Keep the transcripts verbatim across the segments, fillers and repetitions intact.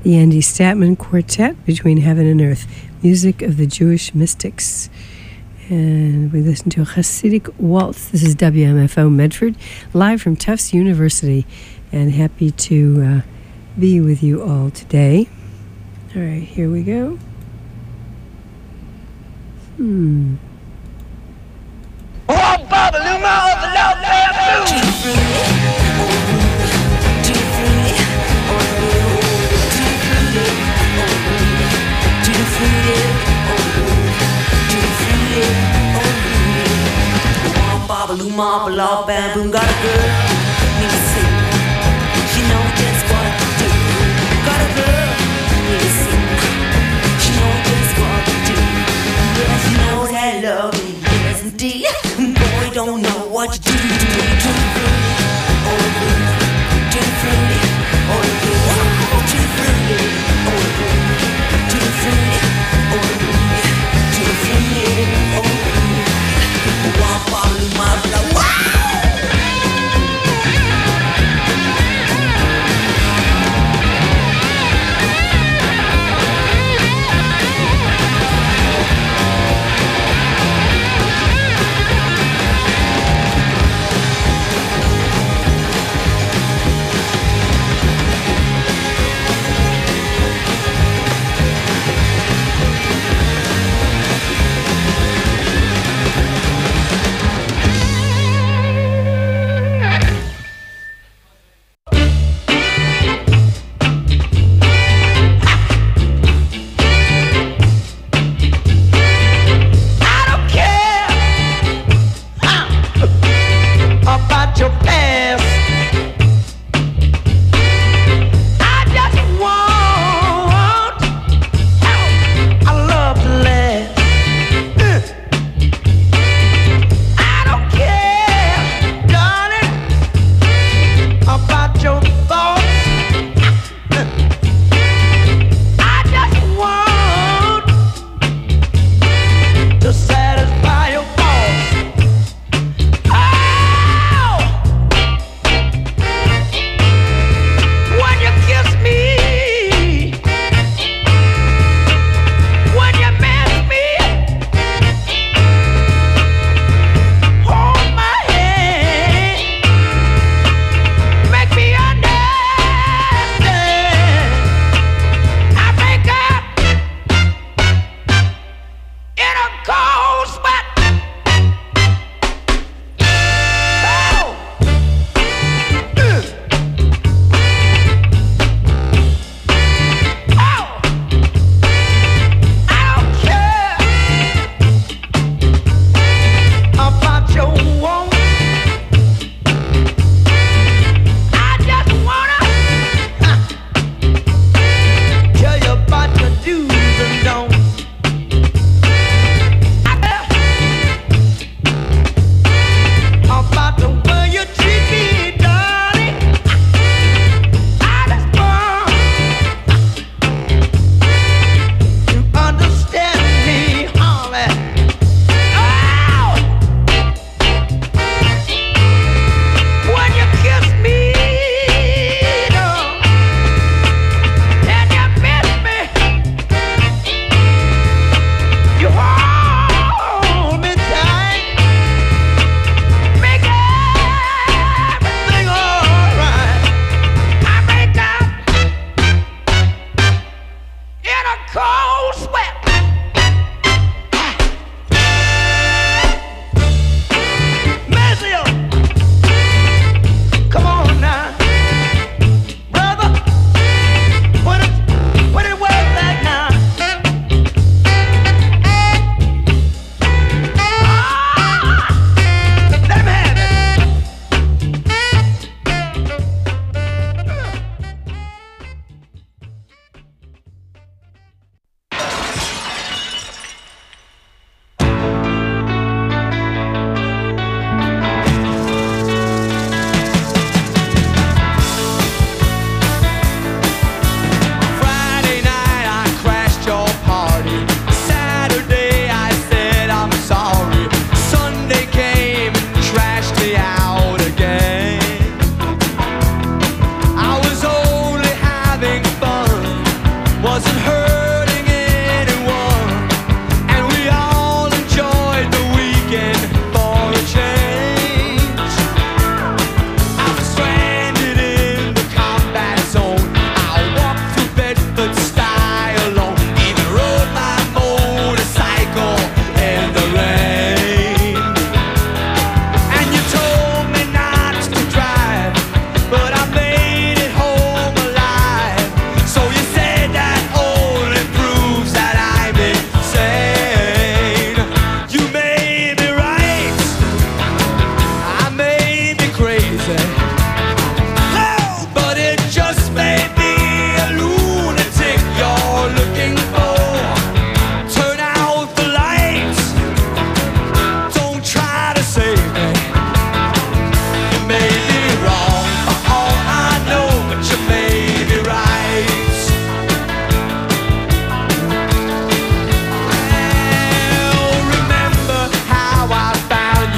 the Andy Statman Quartet, Between Heaven and Earth, music of the Jewish mystics. And we listen to a Hasidic waltz. This is W M F O Medford, live from Tufts University, and happy to uh, be with you all today. All right, here we go. Hmm. Oh, Baba Luma of the Love Bamboo! Luma, love bamboo, got a girl, need to sing. She knows just what to do. Got a girl, need to sing. She knows just what to do. Yeah, she knows that love is yes indeed. Boy, don't know what to do. Too fruity, oh fruity, too fruity, oh fruity, too fruity, oh fruity, too fruity, oh fruity, too fruity, oh fruity. One bottle of my blood.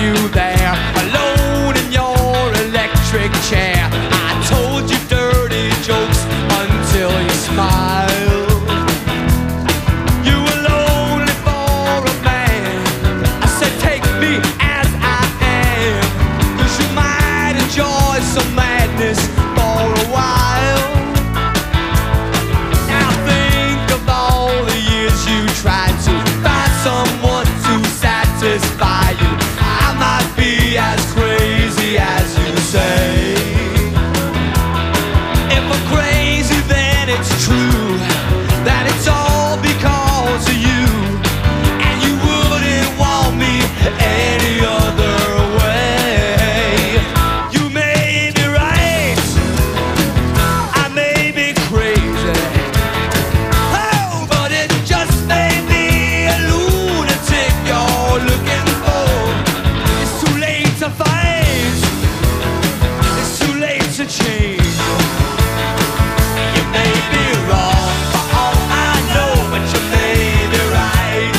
you there, alone in your electric chair. I told you dirty jokes until you smiled. You were lonely for a man. I said take me as I am, 'cause you might enjoy some madness for a while. Now think of all the years you tried to find someone to satisfy you. I might be as crazy as you say. If I'm crazy, then it's true that it's all because of you, and you wouldn't want me any other way. You may be right, I may be crazy, oh, but it just may be a lunatic you're looking for. It's too late to fight, it's too late to change. You may be wrong for all I know, but you may be right.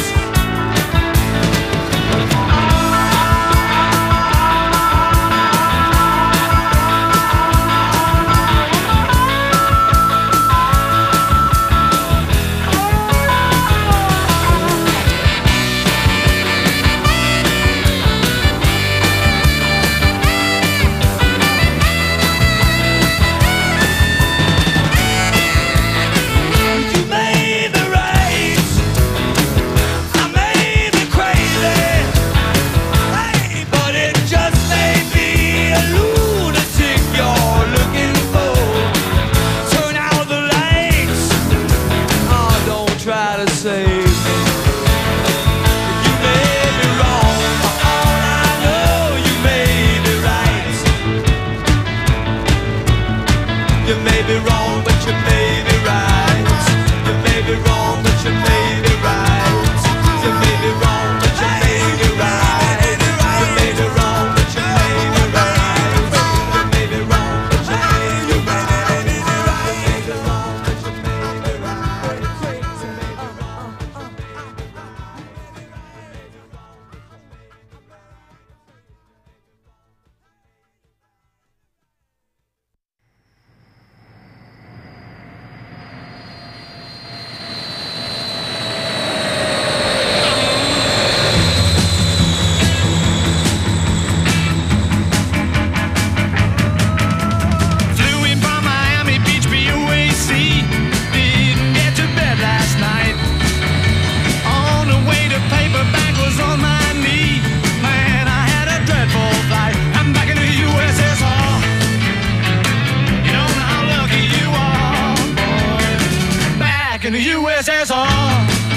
You may be right, I may be crazy, hey, but it just may be a lunatic you're looking for. Turn out the lights, oh, don't try to save me. You may be wrong, for all I know, you may be right. You may be wrong, but you may be right. You may be wrong, but you may be right. You may be wrong, but you may be right. You may be wrong, but you may be right. You may be wrong, but you may be right. You may be wrong, but you may be right. You may be wrong, but you may be right. Flew in from Miami Beach, B O A C. Didn't get to bed last night. On the way to paperback was on my knee. Man, I had a dreadful flight. I'm back in the U S S R. You don't know how lucky you are, boy. Back in the U S S R.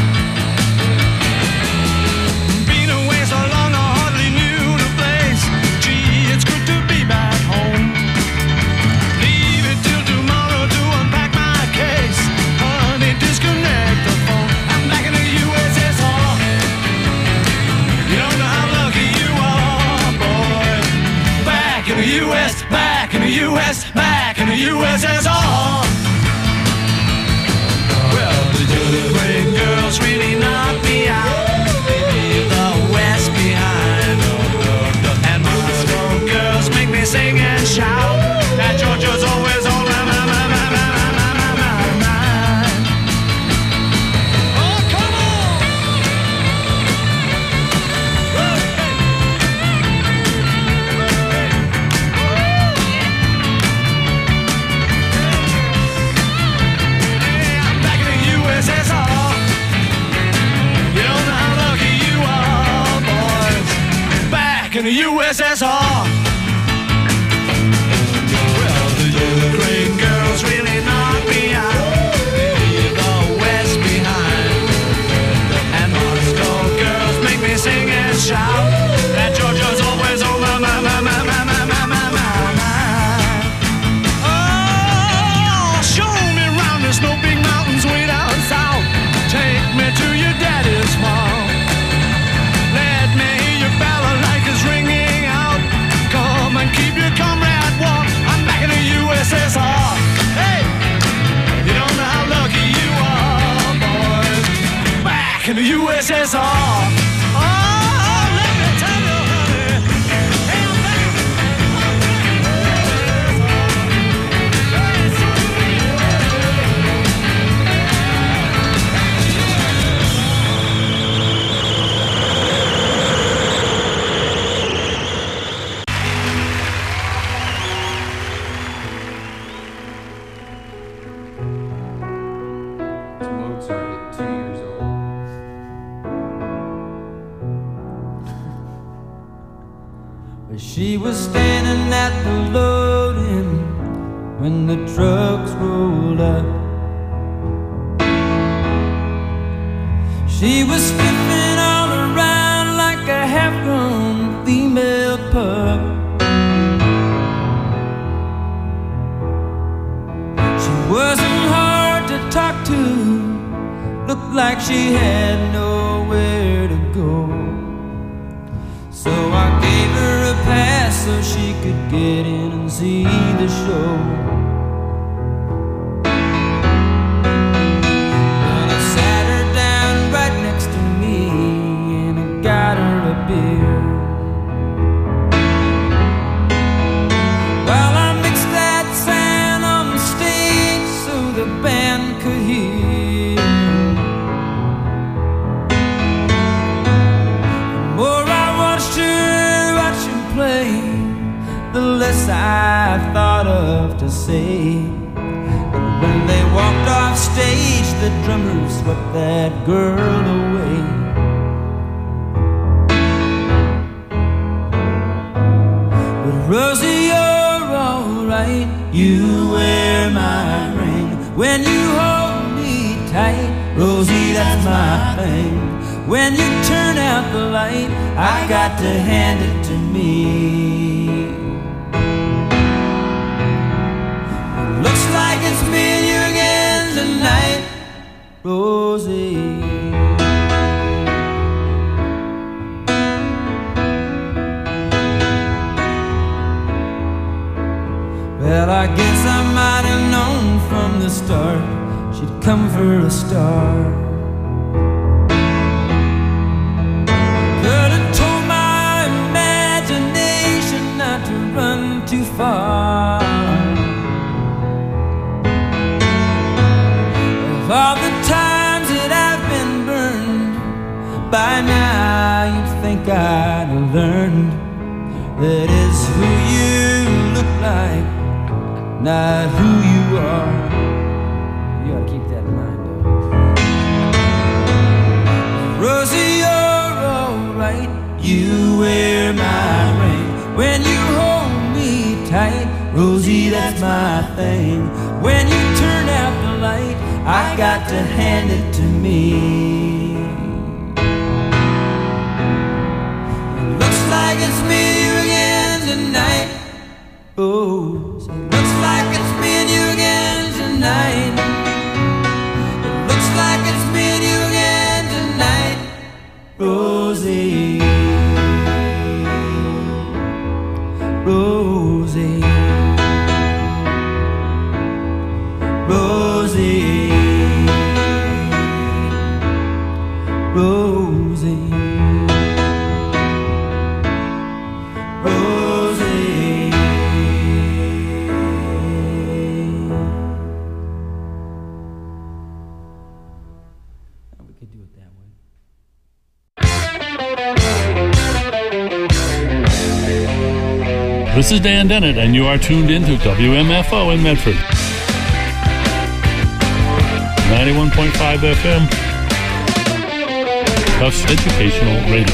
Been away so long, I hardly knew the place. Gee, it's good to be back home. Leave it till tomorrow to unpack my case. Honey, disconnect the phone. I'm back in the U S S R. You don't know how lucky you are, boy. Back in the U S, back in the U S, back in the U S S R. Well, the great girls really knocked me out. They leave the West behind. And Moscow girls make me sing and shout. That Georgia's always on my, my, my, my, my, my, my, my mind. Oh, come on! Hey, I'm back in the U S S R. You don't know how lucky you are, boys. Back in the U S S R. Well, the Ukraine girls really knocked me out. They leave the West behind. And Moscow girls make me sing and shout. That Georgia's always on my, my, my, my, my, my, my, my, my mind. Oh, show me round the snow big mountains way down south. Take me to your daddy's farm. Let me hear your balalaika's ringing out. But she was standing at the loading when the trucks rolled up. She was sniffing all around like a half-grown female pup. She wasn't hard to talk to, looked like she had nowhere to go. So I gave her a pass so she could get in and see the show. Well, I sat her down right next to me and I got her a beer. While I mixed that sound on the stage so the band could hear. The more I watched her, watch her play, the less I thought of to say. And when they walked off stage, the drummer swept that girl away. But Rosie, you're alright. You wear my ring when you hold me tight. Rosie, that's my thing. When you turn out the light, I got to hand it to me. Looks like it's me and you again tonight, Rosie. Well, I guess I might have known from the start she'd come for a star. Could have told my imagination not to run too far. Of all the times that I've been burned, by now you'd think I'd have learned that is who you look like, not who you are. You gotta keep that in mind, though. Rosie, you're alright. You wear my ring when you hold me tight. Rosie, that's my thing. When you turn out the light, I got to hand it to me. It looks like it's me and you again tonight. Oh, it looks like it's me and you again tonight. It looks like it's me and you again tonight, Rosie. Rosie. Rosie. Rosie. Rosie. We could do it that way. This is Dan Dennett, and you are tuned in to W M F O in Medford. ninety-one point five F M, Tufts Educational Radio.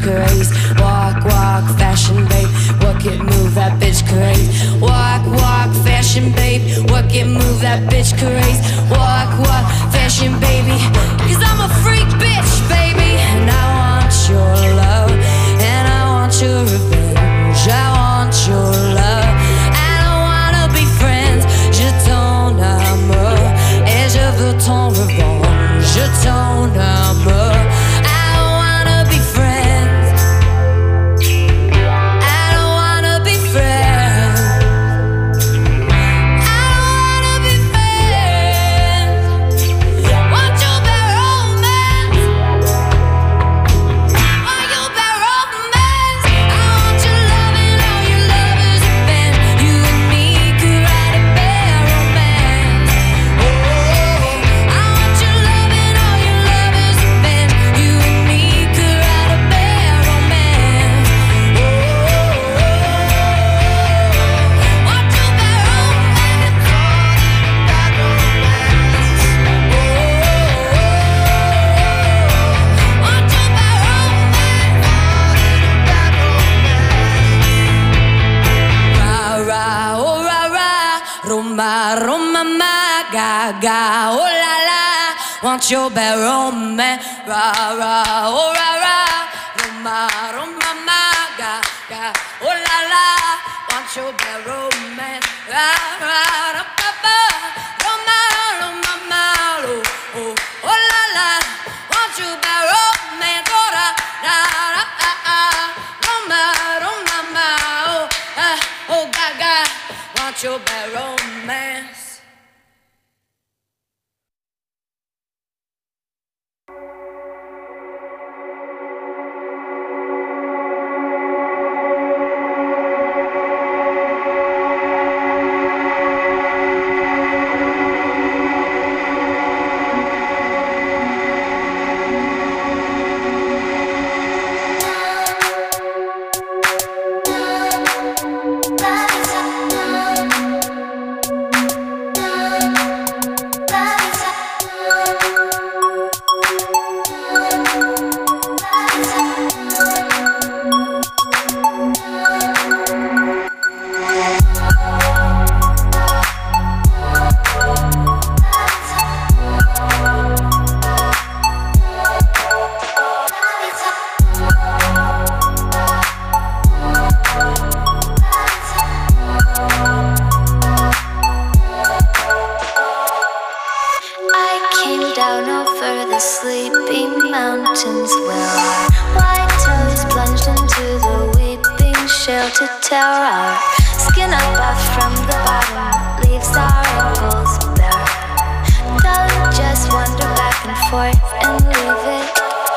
craze. Walk, walk, fashion babe, work it, move that bitch craze. Walk, walk, fashion babe, work it, move that bitch craze. Walk, walk, fashion baby, cause I'm a freak bitch, baby. And I want your love, and I want your revenge. I want your love, I don't wanna be friends. Je ton amour, et je veux ton revanche. Je ton amour, I don't wanna be friends. I don't wanna be friends. I don't wanna be friends. Want you better romance. Want you better romance. I want your love and all your lovers have been. You and me could write a better romance. Oh, I want your love and all your lovers have been. You and me could write a better romance. Oh, want you better romance. Want you better romance. Ra ra oh ra ra, Roma Roma ma ga ga oh la la. Want your bad romance. Ra ra oh ra ra, Roma Roma ma ga ga oh la la. Want your bad romance. Ra ra ra pa pa, Roma Roma ma lo oh oh la la. Want your bad romance. Oh ra ra ra ah ah, Roma Roma ma oh ah oh ga ga. Want your bad romance. I came down over the sleeping mountains where our white toes plunged into the weeping shale to tear our skin up off from the bottom, leaves our ankles bare. Don't just wander back and forth and leave it.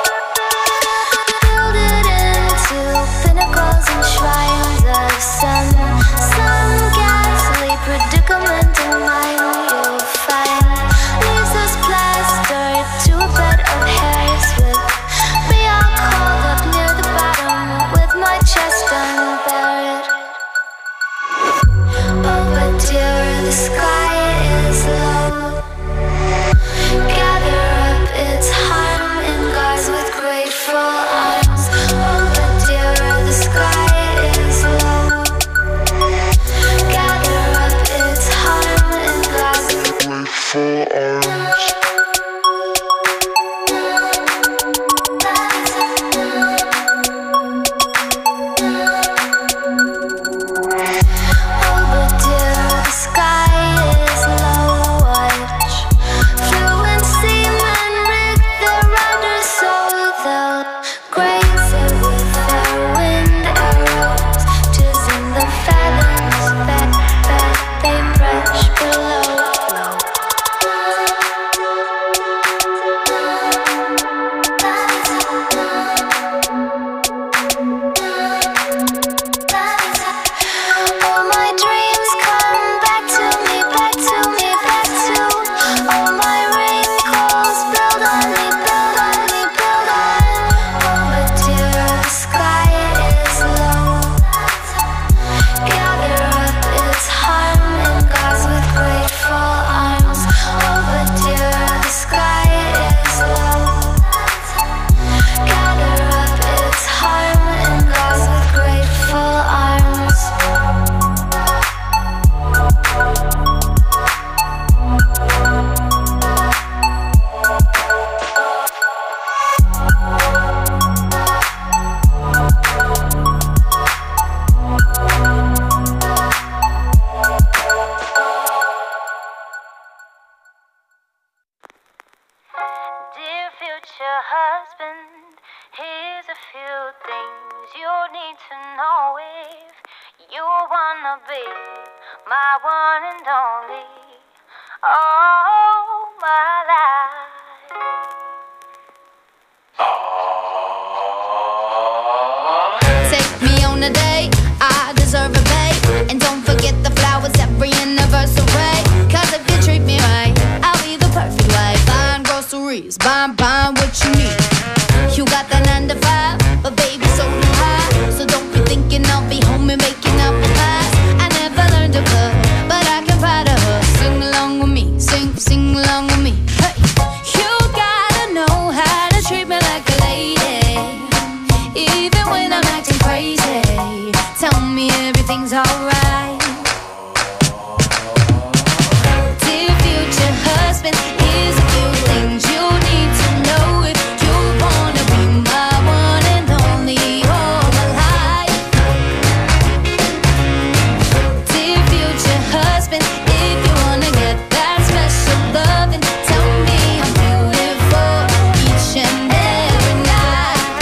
Build it into pinnacles and shrines of some, some ghastly predicament in mind you'll find. Leaves us plastered to a bed of hairs with me all curled up near the bottom with my chest unbared. Oh, but dear, the sky is future husband, here's a few things you need to know if you wanna be my one and only. All my life. Take me on a date, I deserve a babe. And don't forget the flowers every anniversary. Cause if you treat me right, I'll be the perfect wife. Buying groceries, buying, buying what you need. You got that nine to five, but baby so do I. So don't be thinking I'll be home and making up the pies. I never learned to cook, but I can find a hook. Sing along with me, sing, sing along with me. Hey, you gotta know how to treat me like a lady, even when I'm acting crazy. Tell me everything's alright. Dear future husband, here's a few things you need to know if you wanna be my one and only all my life. Dear future husband, if you wanna get that special loving, tell me I'm beautiful each and every night.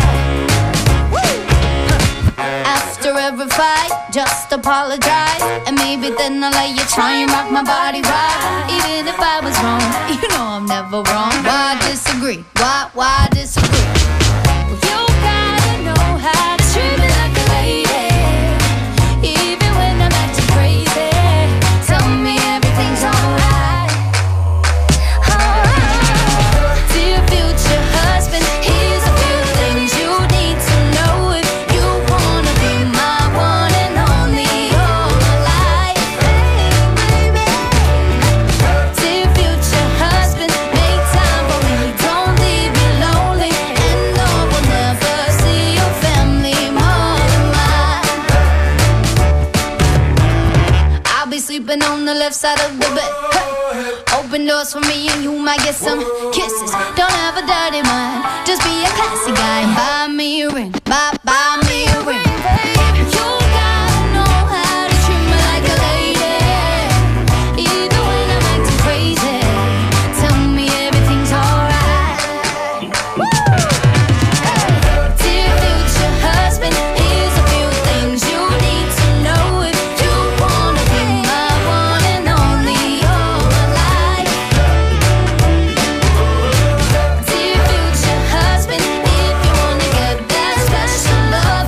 After every fight, just apologize, and maybe then I'll let you try and rock my body right. Even if I was wrong, you know I'm never wrong. Why disagree? Why, why disagree? Well, you gotta know how to treat me like a lady, even when I'm acting crazy. Tell me everything's alright. Dear future husband, here's a few things you need to know if you wanna be my one and only all my life. Dear future husband, make time for me, don't leave me lonely, and no, we'll never see your family more than mine. I'll be sleeping on the left side of the bed. Hey. Open doors for me and you might get some kisses. Don't have a dirty mind, just be a classy guy. Buy me a ring, buy, buy me a ring. You gotta know how to treat me like a lady, even when I'm acting crazy. Tell me everything's alright. Dear future husband, here's a few things you need to know if you wanna be my one and only all my life. Dear future husband, if you wanna get that special love,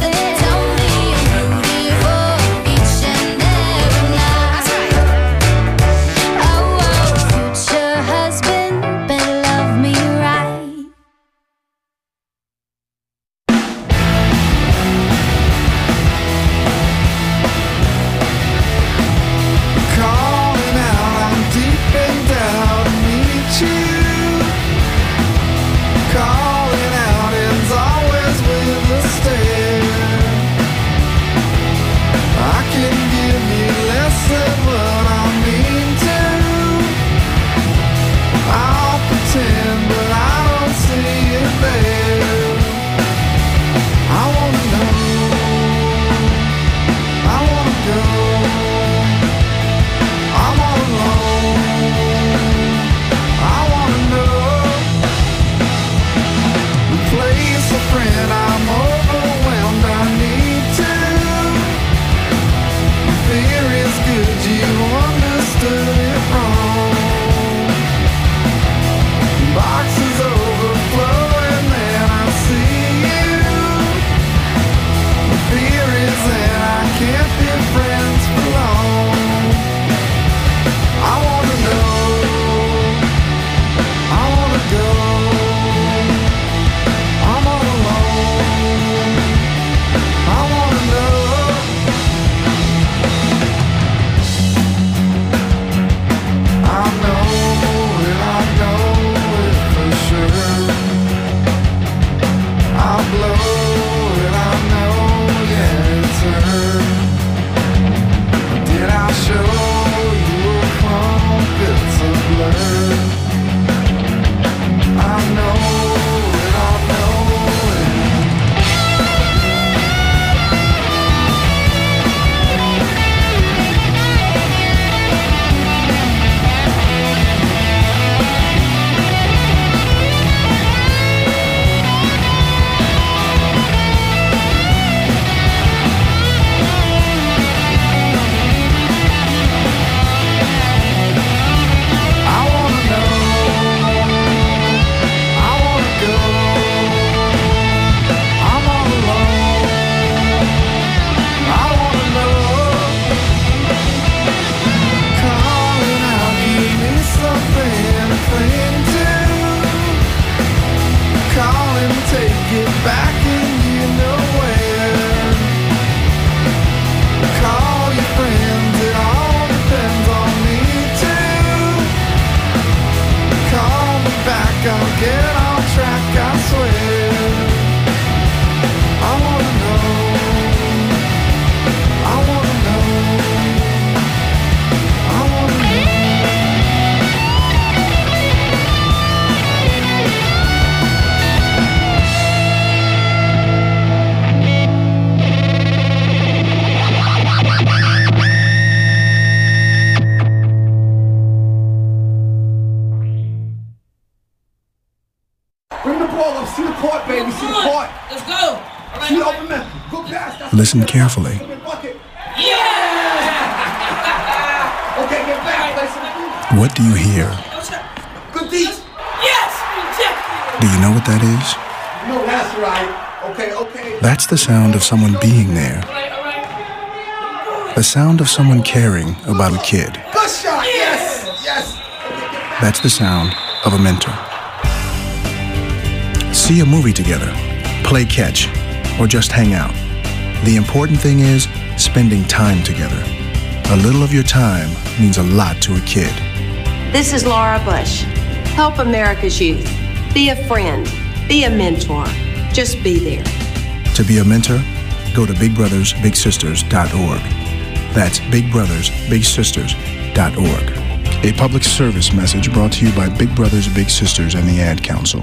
ball up. See the court, baby. See the court. Let's go. See the open man. Go past. That's Listen carefully. Yeah! Okay, get back. Play some food. What do you hear? Good deed. Yes! Do you know what that is? No, that's right. Okay, okay. That's the sound of someone being there. The sound of someone caring about a kid. Good shot. Yes. Yes. That's the sound of a mentor. See a movie together, play catch, or just hang out. The important thing is spending time together. A little of your time means a lot to a kid. This is Laura Bush. Help America's youth. Be a friend. Be a mentor. Just be there. To be a mentor, go to big brothers big sisters dot org. That's big brothers big sisters dot org. A public service message brought to you by Big Brothers Big Sisters and the Ad Council.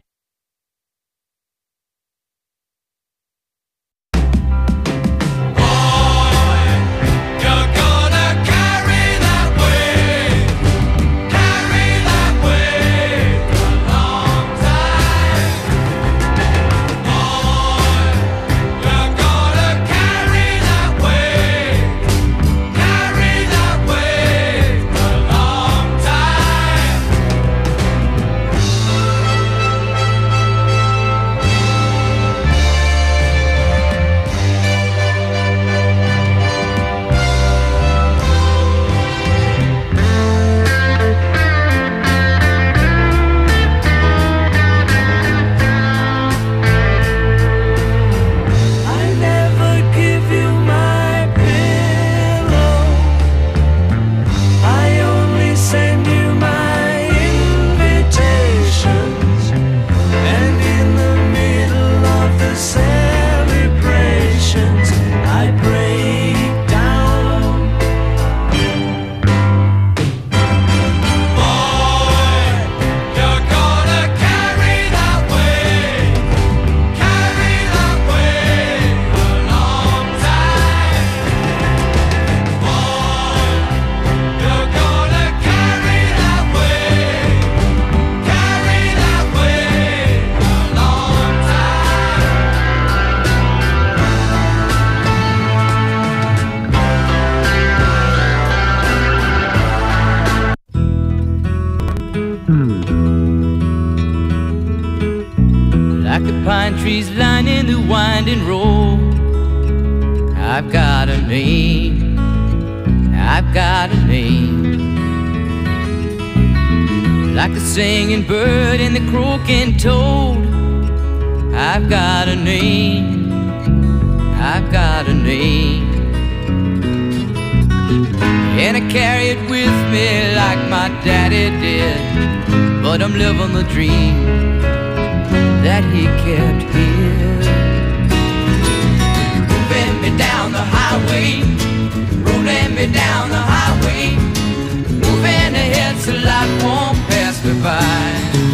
Like the pine trees lining the winding road, I've got a name, I've got a name. Like the singing bird and the croaking toad, I've got a name, I've got a name. And I carry it with me like my daddy did, but I'm living the dream that he kept here. Moving me down the highway, rolling me down the highway, moving ahead so life won't pass me by.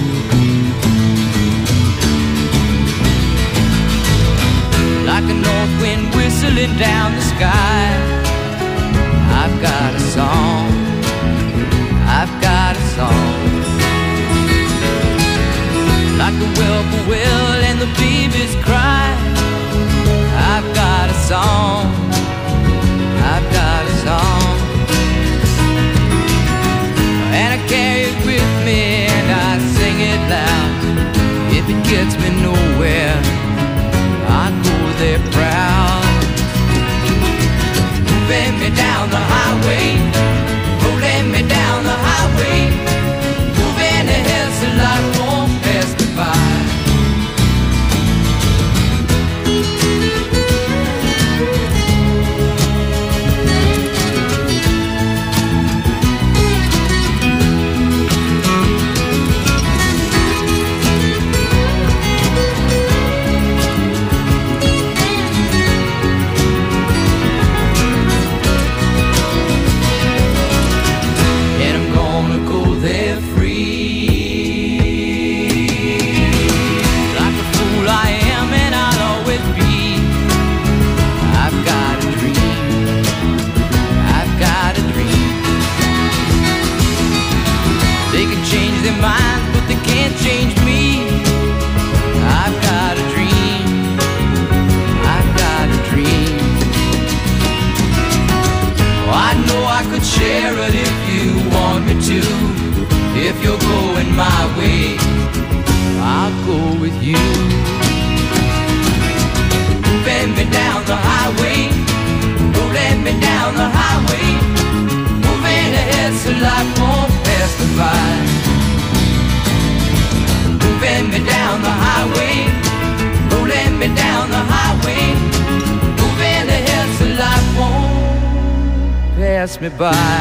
Like a north wind whistling down the sky, I've got a song, I've got a song. Like the whippoorwill and the babies cry, I've got a song, I've got a song. And I carry it with me and I sing it loud. If it gets me nowhere, I go there proud. Moving me down the highway, rolling me down the highway, moving ahead so life won't pass me by. Minds, but they can't change me. If you're going my way, I'll go with you. Moving me down the highway, rolling me down the highway, moving ahead so life won't pass me by. Moving me down the highway, rolling me down the highway, moving ahead so life won't pass me by.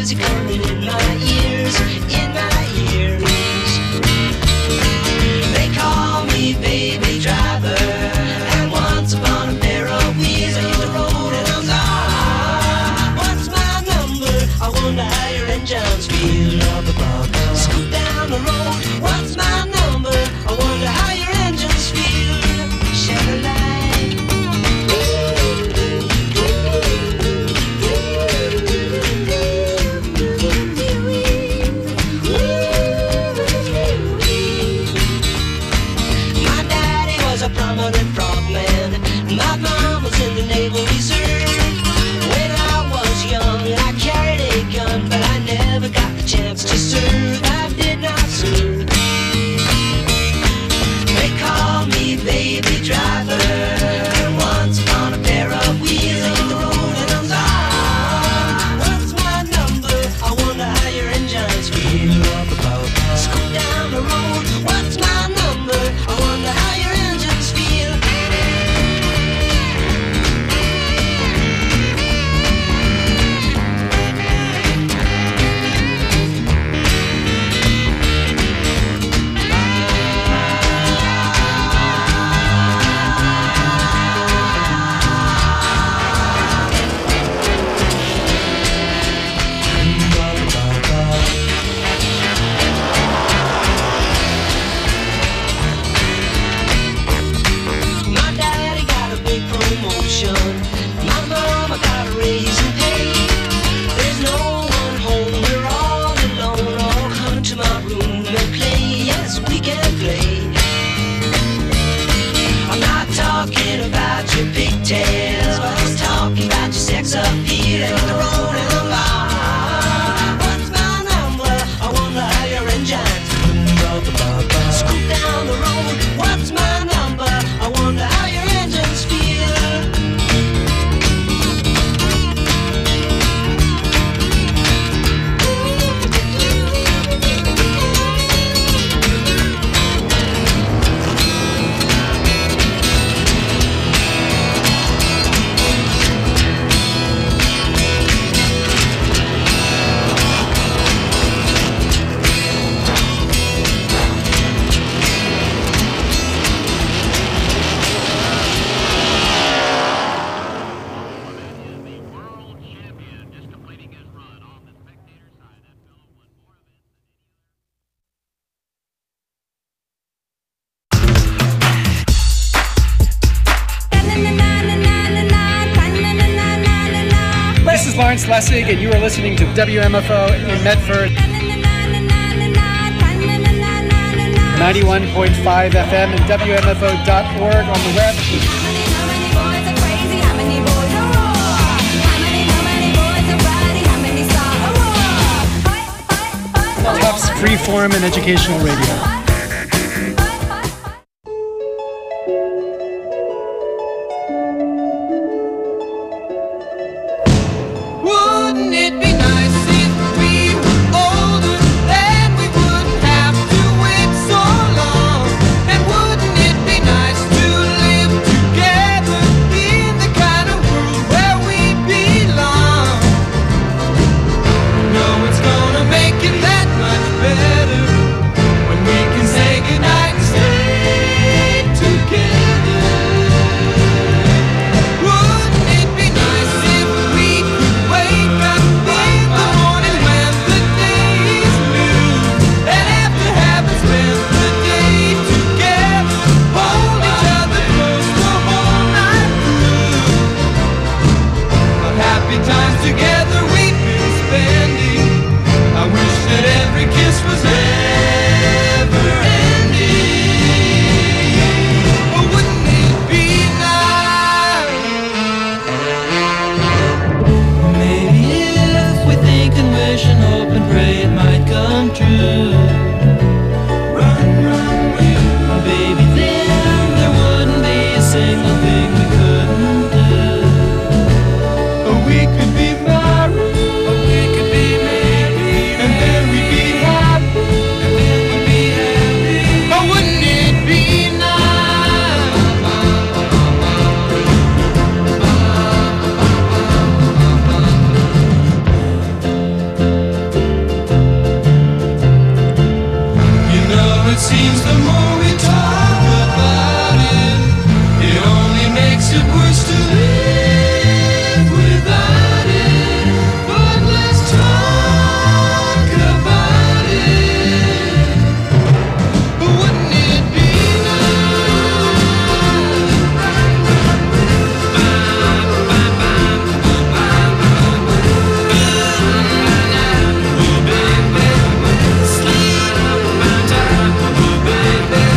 music coming in my ears, in my ears. They call me baby driver, and once upon a pair of wheels I hit the road and I'm ah, what's my number? I wonder how your engines feel. Up above, scoot down the road. What's my number? I wonder how your engines feel. Shed a light. My mom was in the Naval Reserve. When I was young, I carried a gun, but I never got the chance to serve. I did not serve. They call me baby driver. Once upon a pair of wheels, I hit the road and I'm ah, what's my number? I wonder how your engines feel. Up about, scoot down the road. What's my number? I wonder how your engines feel. My mama got a raise in pay. There's no one home, we're all alone. All come to my room and play. Yes, we can play. I'm not talking about your pigtails, but I was talking about your sex appeal. And the road and the bar. What's my number? I wonder how your engines scoot down the road. What's my number? I wonder how your engines feel. This is Lawrence Lessig, and you are listening to W M F O in Medford. ninety-one point five F M and W M F O dot org on the web. Tufts Freeform and Educational Radio. Make it that much better when we seems the more we talk about it, it only makes it worse to live without it. But let's talk about it. Wouldn't it be nice?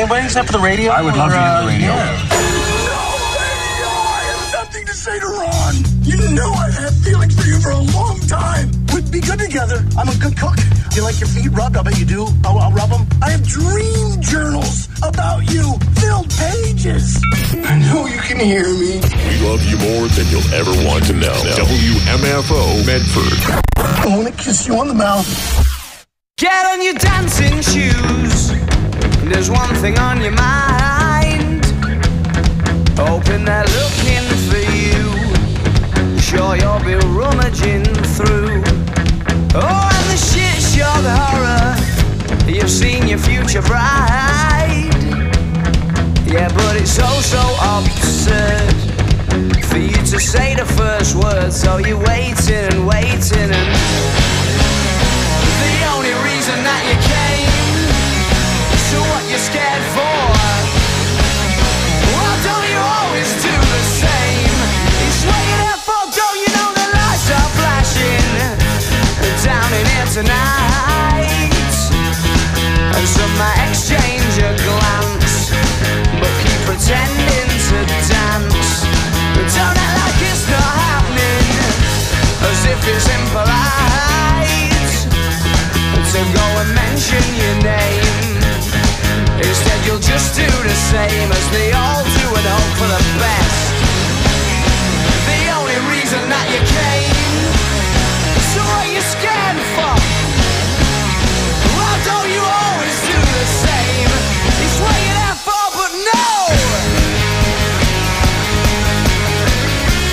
anybody except for the radio? I would love to hear the radio. Yeah. Something to say to Ron. You know I've had feelings for you for a long time. We'd be good together. I'm a good cook. Do you like your feet rubbed? I bet you do. I'll, I'll rub them. I have dream journals about you. Filled pages. I know you can hear me. We love you more than you'll ever want to know. W M F O Medford. I want to kiss you on the mouth. Get on your dancing shoes. There's one thing on your mind. Hoping they're looking for you. Sure you'll be rummaging through. Oh, and the shit show, the horror. You've seen your future bride. Yeah, but it's so, so absurd for you to say the first word. So you're waiting and waiting, and the only reason that you came. So what you scared for? Well, don't you always do the same? It's what you're there for, don't you know the lights are flashing down in here tonight? And some might exchange a glance, but keep pretending to dance. But don't act like it's not happening, as if it's impolite to go and mention your name. Instead you'll just do the same as they all